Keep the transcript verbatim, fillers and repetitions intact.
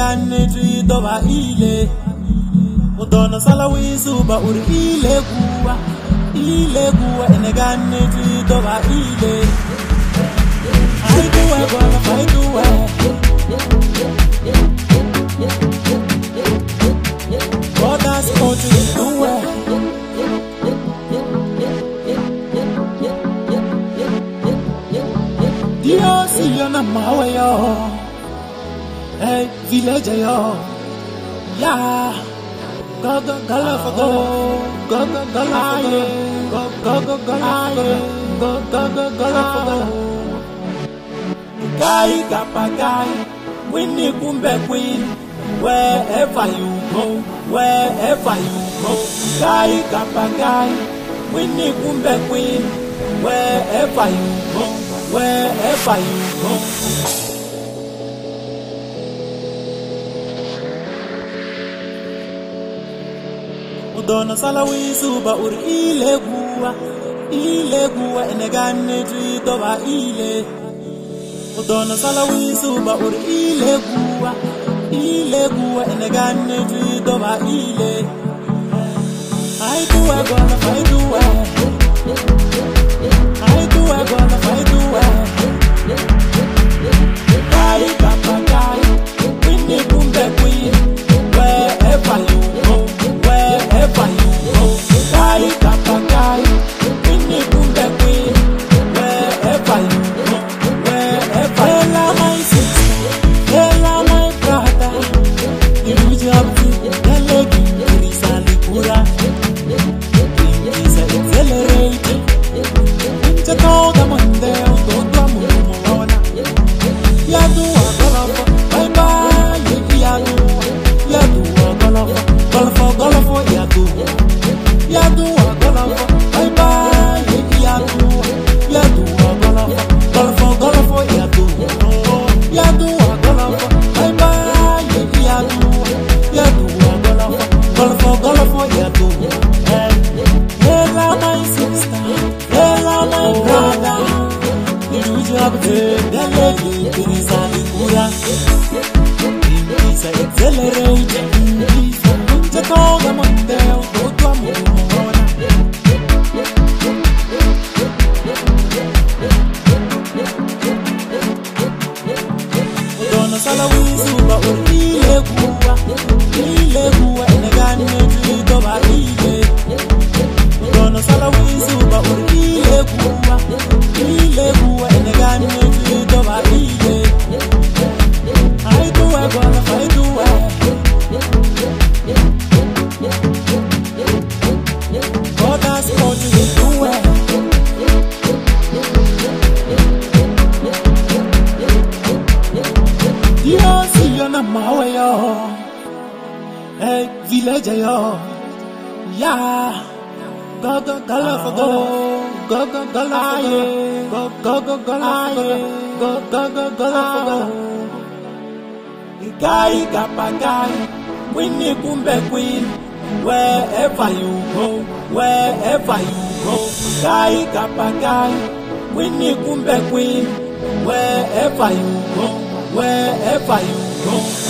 enegane trito ba ile udona sala wisuba uri ile kuwa ile kuwa enegane trito ba ile I do it well I do it what does country do it Dios y na mawe yo hey village yo yeah go go go go go go go go go go go go go go go guy kapagai winnie kumbe queen wherever you go wherever you go guy kapagai winnie kumbe queen wherever you go wherever you go udona sala wisuba uri ile kuwa ile kuwa enegane trito ba ile udona sala wisuba uri ile kuwa ile kuwa enegane trito ba ile I do it gonna I do it I do it gonna I do it I got my guy winnie kumbe queen wherever you go wherever you go I got my guy winnie kumbe queen wherever you go wherever Ella my sister Ella my brother you job the lady Rizali Kura is accelerated into the Monday to the moon ya do a golf bye bye ya do ya do a golf golf golf ya do ya do a golf bye bye ya do ya do a golf golf golf ya do ya do a golf bye bye ya do ya do a golf golf golf ya do Ella my sister Ella my brother you job the lady Rizali Kura is accelerated to the Monday to the moon udona sala wisuba uri ile kuwa ile kuwa enegane trito ba ile udona sala wisuba uri ile kuwa ile kuwa enegane trito ba ile I do it gonna I do it what does country do it Dios y na mawe yo hey village yo yeah go go go go go go go go go go go go go go guy kapagai winnie kumbe queen wherever you go wherever you go guy kapagai winnie kumbe queen wherever you go wherever you go